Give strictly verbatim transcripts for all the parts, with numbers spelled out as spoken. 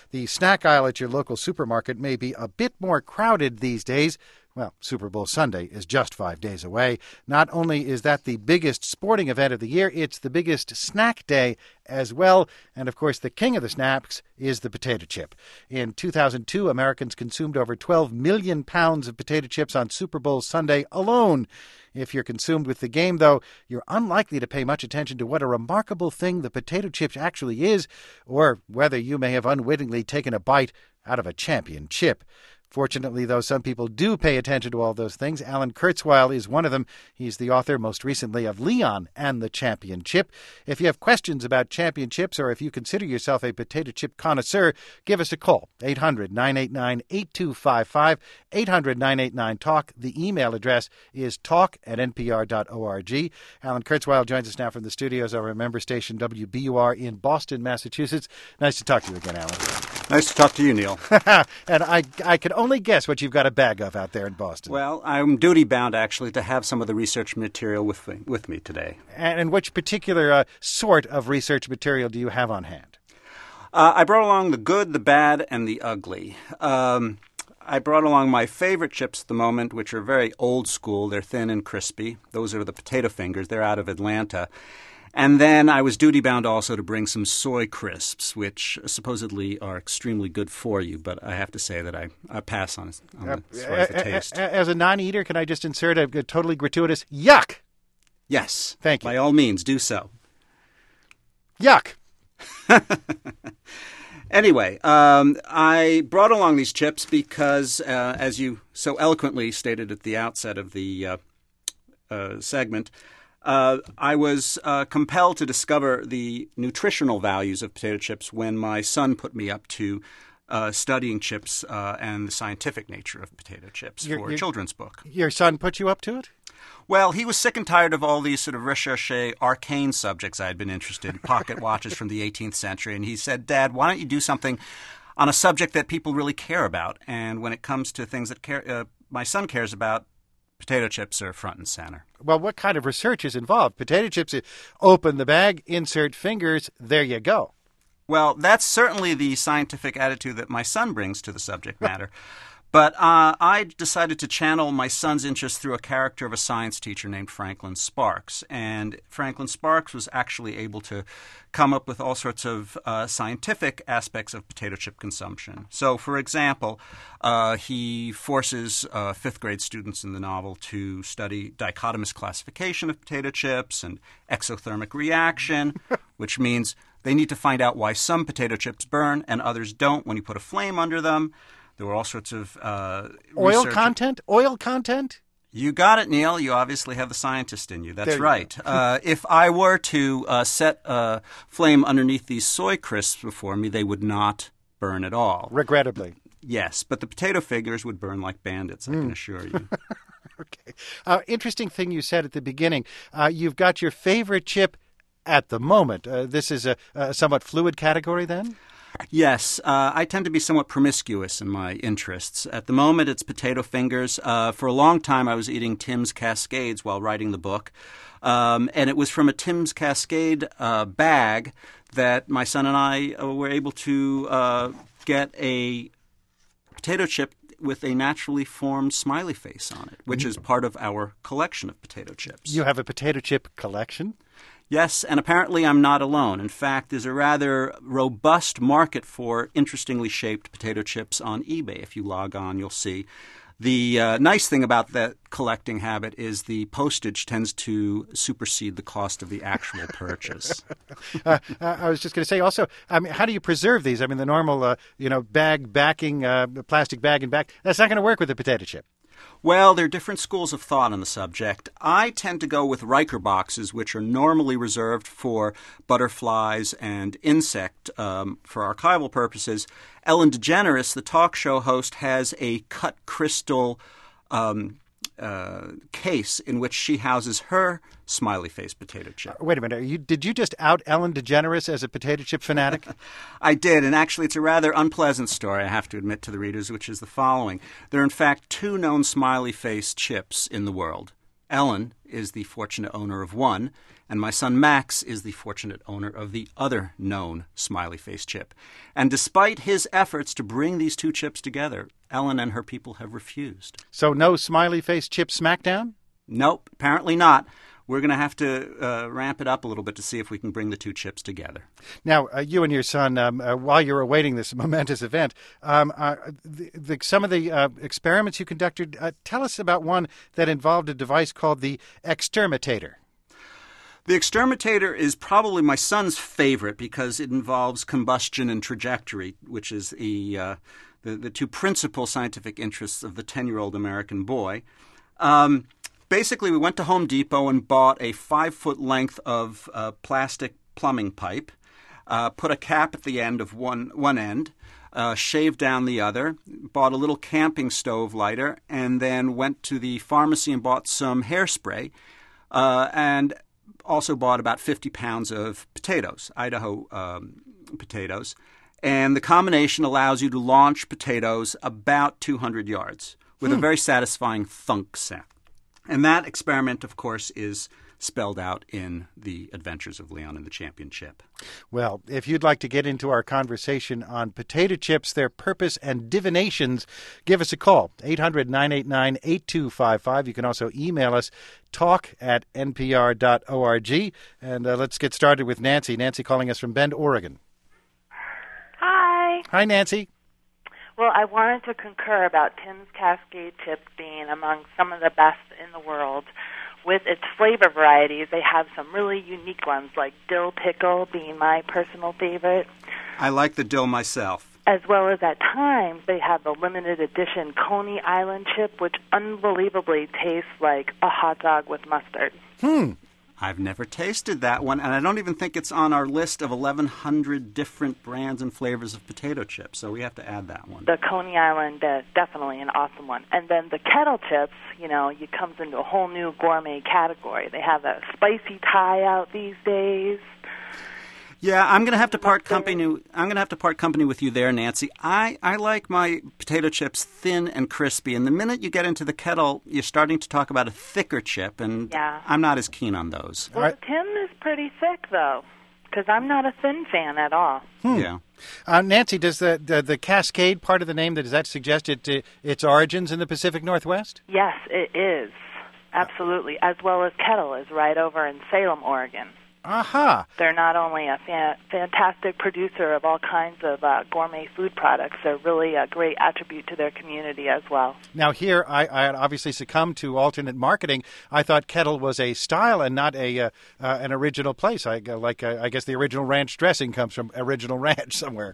the snack aisle at your local supermarket may be a bit more crowded these days. Well, Super Bowl Sunday is just five days away. Not only is that the biggest sporting event of the year, it's the biggest snack day as well. And, of course, the king of the snacks is the potato chip. In two thousand two, Americans consumed over twelve million pounds of potato chips on Super Bowl Sunday alone. If you're consumed with the game, though, you're unlikely to pay much attention to what a remarkable thing the potato chip actually is, or whether you may have unwittingly taken a bite out of a champion chip. Fortunately, though, some people do pay attention to all those things. Alan Kurzweil is one of them. He's the author, most recently, of Leon and the Champion Chip. If you have questions about champion chips, or if you consider yourself a potato chip connoisseur, give us a call. eight hundred, nine eight nine, eight two five five, eight hundred, nine eight nine, talk. The email address is talk at n p r dot org. Alan Kurzweil joins us now from the studios of our member station, W B U R, in Boston, Massachusetts. Nice to talk to you again, Alan. Nice to talk to you, Neil. And I, I can only guess what you've got a bag of out there in Boston. Well, I'm duty-bound, actually, to have some of the research material with me, with me today. And, and which particular uh, sort of research material do you have on hand? Uh, I brought along the good, the bad, and the ugly. Um, I brought along my favorite chips at the moment, which are very old school. They're thin and crispy. Those are the potato fingers. They're out of Atlanta. And then I was duty-bound also to bring some soy crisps, which supposedly are extremely good for you, but I have to say that I, I pass on, on uh, as far as the taste. As a non-eater, can I just insert a, a totally gratuitous yuck? Yes. Thank you. By all means, do so. Yuck. Anyway, um, I brought along these chips because, uh, as you so eloquently stated at the outset of the uh, uh, segment, Uh, I was uh, compelled to discover the nutritional values of potato chips when my son put me up to uh, studying chips uh, and the scientific nature of potato chips your, for your, a children's book. Your son put you up to it? Well, he was sick and tired of all these sort of recherche arcane subjects I had been interested in, pocket watches from the eighteenth century, and he said, "Dad, why don't you do something on a subject that people really care about?" And when it comes to things that care, uh, my son cares about, potato chips are front and center. Well, what kind of research is involved? Potato chips, open the bag, insert fingers, there you go. Well, that's certainly the scientific attitude that my son brings to the subject matter. But uh, I decided to channel my son's interest through a character of a science teacher named Franklin Sparks. And Franklin Sparks was actually able to come up with all sorts of uh, scientific aspects of potato chip consumption. So, for example, uh, he forces uh, fifth grade students in the novel to study dichotomous classification of potato chips and exothermic reaction, which means they need to find out why some potato chips burn and others don't when you put a flame under them. There were all sorts of uh, oil research. content. Oil content. You got it, Neil. You obviously have the scientist in you. That's you right. uh, if I were to uh, set a flame underneath these soy crisps before me, they would not burn at all. Regrettably. Yes, but the potato fingers would burn like bandits, I mm. can assure you. Okay. Uh, interesting thing you said at the beginning. Uh, you've got your favorite chip at the moment. Uh, this is a, a somewhat fluid category then? Yes, uh, I tend to be somewhat promiscuous in my interests. At the moment, it's potato fingers. Uh, for a long time, I was eating Tim's Cascades while writing the book. Um, and it was from a Tim's Cascade uh, bag that my son and I uh, were able to uh, get a potato chip with a naturally formed smiley face on it, which is part of our collection of potato chips. You have a potato chip collection? Yes, and apparently I'm not alone. In fact, there's a rather robust market for interestingly shaped potato chips on eBay. If you log on, you'll see. The uh, nice thing about that collecting habit is the postage tends to supersede the cost of the actual purchase. uh, I was just going to say also, I mean, how do you preserve these? I mean, the normal, uh, you know, bag backing, uh, plastic bag and back, that's not going to work with a potato chip. Well, there are different schools of thought on the subject. I tend to go with Riker boxes, which are normally reserved for butterflies and insect um, for archival purposes. Ellen DeGeneres, the talk show host, has a cut crystal um, uh, case in which she houses her smiley face potato chip. Uh, wait a minute. Are you, did you just out Ellen DeGeneres as a potato chip fanatic? I did, and actually it's a rather unpleasant story, I have to admit to the readers, which is the following. There are, in fact, two known smiley face chips in the world. Ellen is the fortunate owner of one, And my son Max is the fortunate owner of the other known smiley face chip. And despite his efforts to bring these two chips together, Ellen and her people have refused. So no smiley face chip smackdown? Nope, apparently not. We're going to have to uh, ramp it up a little bit to see if we can bring the two chips together. Now, uh, you and your son, um, uh, while you're awaiting this momentous event, um, uh, the, the, some of the uh, experiments you conducted, uh, tell us about one that involved a device called the exterminator. The exterminator is probably my son's favorite because it involves combustion and trajectory, which is the, uh, the, the two principal scientific interests of the ten-year-old American boy. Um, basically, we went to Home Depot and bought a five-foot length of uh, plastic plumbing pipe, uh, put a cap at the end of one, one end, uh, shaved down the other, bought a little camping stove lighter, and then went to the pharmacy and bought some hairspray, uh, and also bought about fifty pounds of potatoes, Idaho um, potatoes. And the combination allows you to launch potatoes about two hundred yards with hmm. a very satisfying thunk sound. And that experiment, of course, is spelled out in The Adventures of Leon and the Champion Chip. Well, if you'd like to get into our conversation on potato chips, their purpose, and divinations, give us a call, eight hundred, nine eight nine, eight two five five. You can also email us, talk at n p r dot org. And uh, let's get started with Nancy. Nancy calling us from Bend, Oregon. Hi. Hi, Nancy. Well, I wanted to concur about Tim's Cascade chip being among some of the best in the world. With its flavor varieties, they have some really unique ones, like dill pickle being my personal favorite. I like the dill myself. As well as at times, they have the limited edition Coney Island chip, which unbelievably tastes like a hot dog with mustard. Hmm. I've never tasted that one, and I don't even think it's on our list of eleven hundred different brands and flavors of potato chips, so we have to add that one. The Coney Island, uh, definitely an awesome one. And then the kettle chips, you know, it comes into a whole new gourmet category. They have a spicy Thai out these days. Yeah, I'm going to have to part company. I'm going to have to part company with you there, Nancy. I, I like my potato chips thin and crispy, and the minute you get into the kettle, you're starting to talk about a thicker chip, and yeah. I'm not as keen on those. Well, right. Tim is pretty thick, though, because I'm not a thin fan at all. Hmm. Yeah. Uh, Nancy, does the, the the Cascade part of the name, does that suggest it, uh, its origins in the Pacific Northwest? Yes, it is. Absolutely. As well as Kettle is right over in Salem, Oregon. Aha. They're not only a fa- fantastic producer of all kinds of uh, gourmet food products, they're really a great attribute to their community as well. Now here, I, I had obviously succumbed to alternate marketing. I thought Kettle was a style and not a uh, uh, an original place. I, like uh, I guess the original ranch dressing comes from Original Ranch somewhere.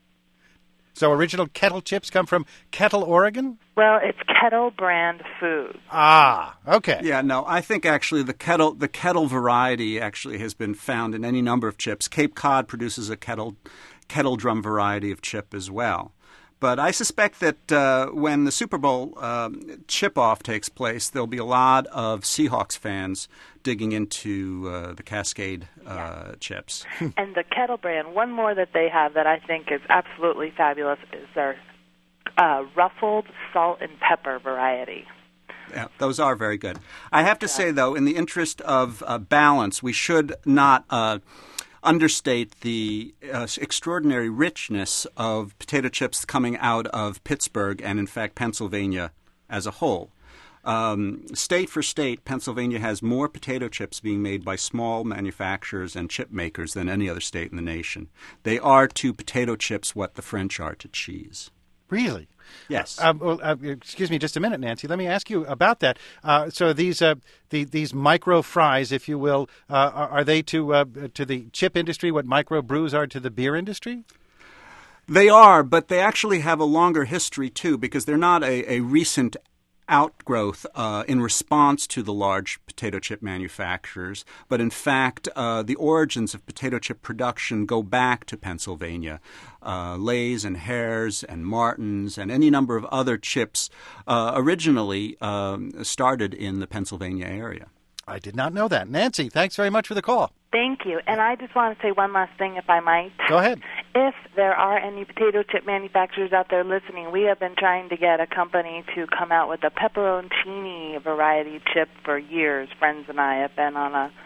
So original Kettle chips come from Kettle, Oregon? Well, it's Kettle brand food. Ah, okay. Yeah, no, I think actually the Kettle the Kettle variety actually has been found in any number of chips. Cape Cod produces a Kettle Kettle drum variety of chip as well. But I suspect that uh, when the Super Bowl um, chip-off takes place, there'll be a lot of Seahawks fans digging into uh, the Cascade uh, yeah. chips. And the Kettle brand, one more that they have that I think is absolutely fabulous is their uh, ruffled salt and pepper variety. Yeah, those are very good. I have to yeah. say, though, in the interest of uh, balance, we should not uh, understate the uh, extraordinary richness of potato chips coming out of Pittsburgh and, in fact, Pennsylvania as a whole. Um, state for state, Pennsylvania has more potato chips being made by small manufacturers and chip makers than any other state in the nation. They are to potato chips what the French are to cheese. Really? Yes. Uh, well, uh, excuse me just a minute, Nancy. Let me ask you about that. Uh, so these uh, the, these micro fries, if you will, uh, are, are they to uh, to the chip industry what micro brews are to the beer industry? They are, but they actually have a longer history, too, because they're not a, a recent outgrowth uh, in response to the large potato chip manufacturers, but in fact uh, the origins of potato chip production go back to Pennsylvania. Uh, Lay's and Hare's and Martin's and any number of other chips uh, originally um, started in the Pennsylvania area. I did not know that. Nancy, thanks very much for the call. Thank you. And I just want to say one last thing, if I might. Go ahead. If there are any potato chip manufacturers out there listening, we have been trying to get a company to come out with a pepperoncini variety chip for years. Friends and I have been on a,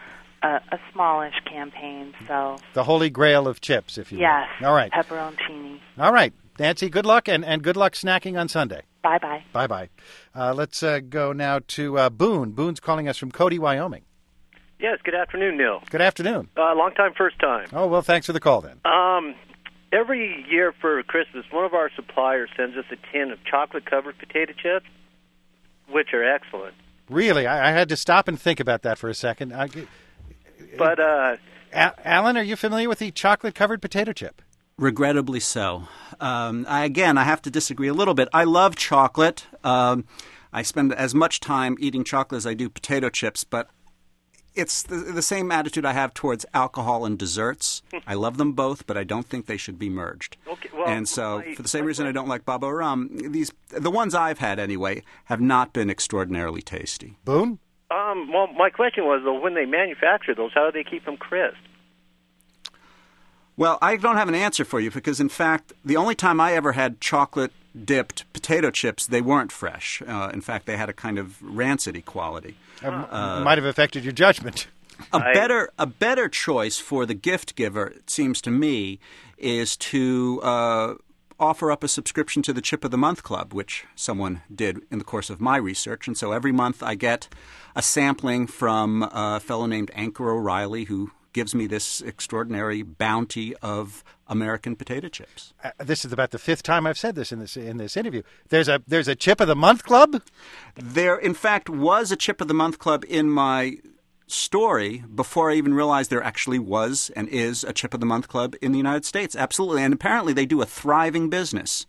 a, a smallish campaign. So the holy grail of chips, if you yes, will. All right. pepperoncini. All right. Nancy, good luck, and, and good luck snacking on Sunday. Bye-bye. Bye-bye. Uh, let's uh, go now to uh, Boone. Boone's calling us from Cody, Wyoming. Yes, good afternoon, Neil. Good afternoon. Uh, long time, first time. Oh, well, thanks for the call then. Um, every year for Christmas, one of our suppliers sends us a tin of chocolate-covered potato chips, which are excellent. Really? I, I had to stop and think about that for a second. I, but, uh... A- Alan, are you familiar with the chocolate-covered potato chip? Regrettably so. Um, I, again, I have to disagree a little bit. I love chocolate. Um, I spend as much time eating chocolate as I do potato chips, but it's the, the same attitude I have towards alcohol and desserts. I love them both, but I don't think they should be merged. Okay, well, and so, my, for the same my, reason I don't like Babo Rum, these the ones I've had anyway have not been extraordinarily tasty. Boone? Um, well, my question was, though, when they manufacture those, how do they keep them crisp? Well, I don't have an answer for you because, in fact, the only time I ever had chocolate-dipped potato chips, they weren't fresh. Uh, in fact, they had a kind of rancid quality. Uh, uh, might have affected your judgment. A better, a better choice for the gift giver, it seems to me, is to uh, offer up a subscription to the Chip of the Month Club, which someone did in the course of my research. And so every month I get a sampling from a fellow named Anchor O'Reilly who gives me this extraordinary bounty of American potato chips. Uh, this is about the fifth time I've said this in this in this interview. There's a there's a Chip of the Month Club? There, in fact, was a Chip of the Month Club in my story before I even realized there actually was and is a Chip of the Month Club in the United States. Absolutely. And apparently they do a thriving business.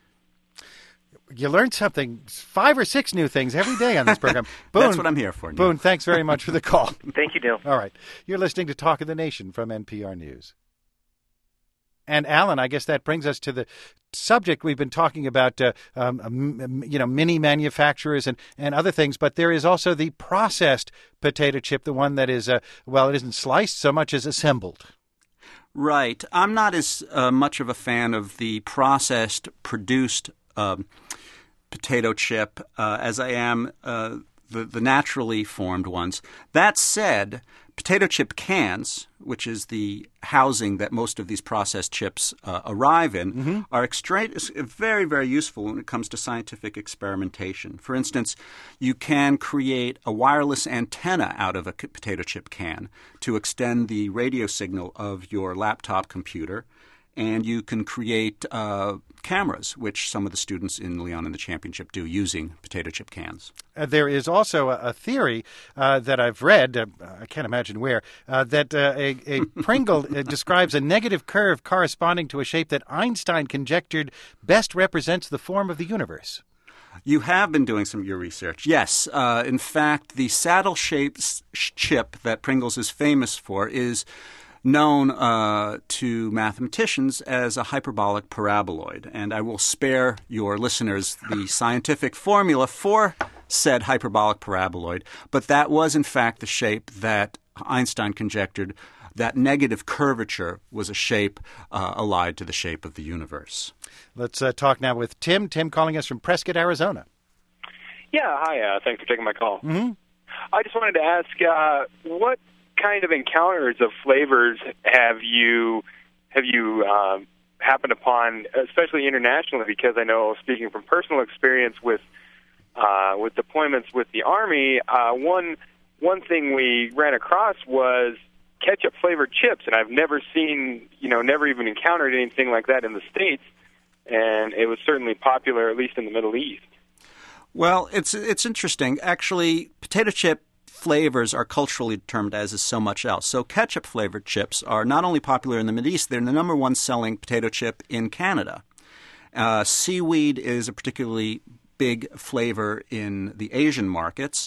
You learn something, five or six new things every day on this program. Boone, That's what I'm here for, Neil. Boone, thanks very much for the call. Thank you, Neil. All right. You're listening to Talk of the Nation from N P R News. And, Alan, I guess that brings us to the subject we've been talking about, uh, um, um, you know, mini manufacturers and, and other things. But there is also the processed potato chip, the one that is, uh, well, it isn't sliced so much as assembled. Right. I'm not as uh, much of a fan of the processed, produced um, potato chip uh, as I am uh, the, the naturally formed ones. That said, potato chip cans, which is the housing that most of these processed chips uh, arrive in, mm-hmm. are extra- very, very useful when it comes to scientific experimentation. For instance, you can create a wireless antenna out of a potato chip can to extend the radio signal of your laptop computer, and you can create uh, cameras, which some of the students in Leon and the Championship do using potato chip cans. Uh, there is also a, a theory uh, that I've read, uh, I can't imagine where, uh, that uh, a, a Pringle uh, describes a negative curve corresponding to a shape that Einstein conjectured best represents the form of the universe. You have been doing some of your research. Yes. Uh, in fact, the saddle-shaped chip that Pringles is famous for is known uh, to mathematicians as a hyperbolic paraboloid. And I will spare your listeners the scientific formula for said hyperbolic paraboloid, but that was in fact the shape that Einstein conjectured that negative curvature was a shape uh, allied to the shape of the universe. Let's uh, talk now with Tim. Tim calling us from Prescott, Arizona. Yeah, hi. Uh, thanks for taking my call. Mm-hmm. I just wanted to ask, uh, what kind of encounters of flavors have you have you um, happened upon, especially internationally? Because I know, speaking from personal experience with uh, with deployments with the Army, uh, one one thing we ran across was ketchup flavored chips, and I've never seen, you know, never even encountered anything like that in the States, and it was certainly popular, at least in the Middle East. Well, it's it's interesting. Actually, potato chip flavors are culturally determined, as is so much else. So ketchup-flavored chips are not only popular in the Middle East, they're the number one selling potato chip in Canada. Uh, seaweed is a particularly big flavor in the Asian markets,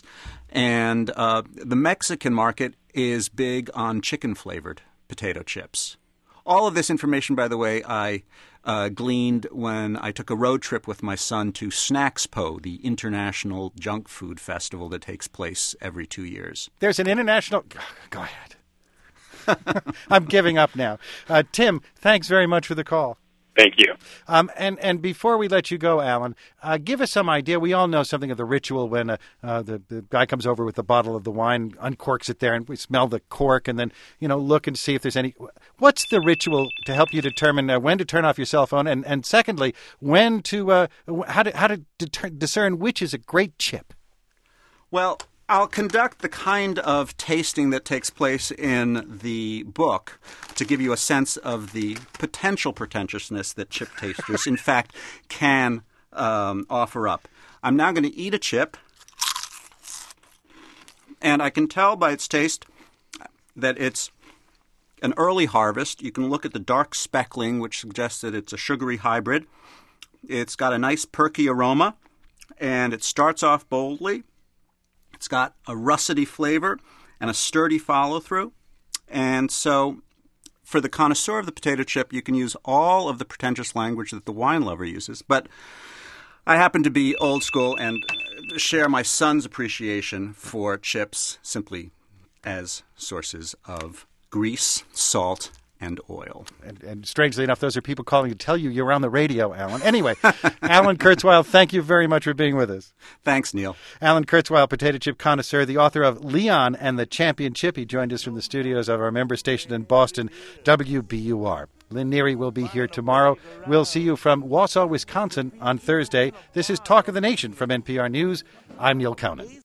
and uh, the Mexican market is big on chicken-flavored potato chips. All of this information, by the way, I uh, gleaned when I took a road trip with my son to Snackspo, the international junk food festival that takes place every two years. There's an international... Go ahead. I'm giving up now. Uh, Tim, thanks very much for the call. Thank you. Um, and, and before we let you go, Alan, uh, give us some idea. We all know something of the ritual when uh, uh, the, the guy comes over with a bottle of the wine, uncorks it there, and we smell the cork and then, you know, look and see if there's any. What's the ritual to help you determine uh, when to turn off your cell phone? And, and secondly, when to, uh, how to, how to deter- discern which is a great chip? Well, I'll conduct the kind of tasting that takes place in the book to give you a sense of the potential pretentiousness that chip tasters, in fact, can um, offer up. I'm now going to eat a chip, and I can tell by its taste that it's an early harvest. You can look at the dark speckling, which suggests that it's a sugary hybrid. It's got a nice perky aroma, and it starts off boldly. It's got a russety flavor and a sturdy follow-through. And so for the connoisseur of the potato chip, you can use all of the pretentious language that the wine lover uses. But I happen to be old school and share my son's appreciation for chips simply as sources of grease, salt, and oil. And, and strangely enough, those are people calling to tell you you're on the radio, Alan. Anyway, Alan Kurzweil, thank you very much for being with us. Thanks, Neil. Alan Kurzweil, potato chip connoisseur, the author of Leon and the Champion Chip. He joined us from the studios of our member station in Boston, W B U R. Lynn Neary will be here tomorrow. We'll see you from Wausau, Wisconsin on Thursday. This is Talk of the Nation from N P R News. I'm Neil Conan.